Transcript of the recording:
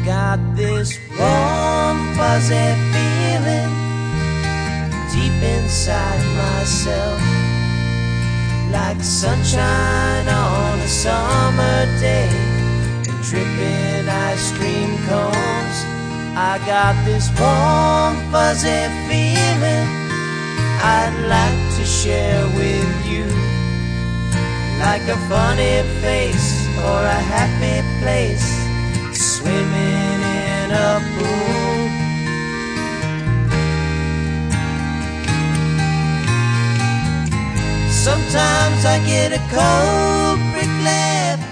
got this warm, fuzzy feeling deep inside myself, like sunshine on a summer day and dripping ice cream cones. I got this warm, fuzzy feeling I'd like to share with you, like a funny face or a happy place, swimming in a pool. Sometimes I get a cold, prickly